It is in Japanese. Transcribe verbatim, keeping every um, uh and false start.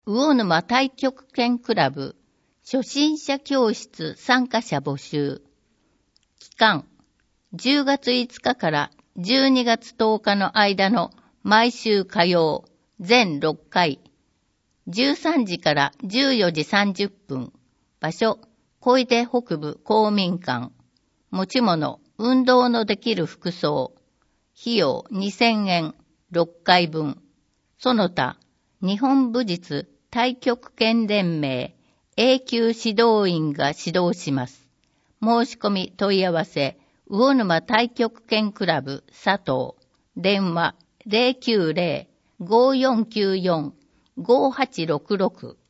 魚沼太極拳クラブ初心者教室参加者募集。期間じゅうがついつかからじゅうにがつとおかの間の毎週火曜全ろっかい、じゅうさんじからじゅうよじさんじゅっぷん、場所小出北部公民館、持ち物運動のできる服装、費用にせんえんろっかいぶん、その他日本武術太極拳連盟永久指導員が指導します。申し込み問い合わせ魚沼太極拳クラブ佐藤、電話 ゼロきゅうゼロ ごーよんきゅうよん ごーはちろくろく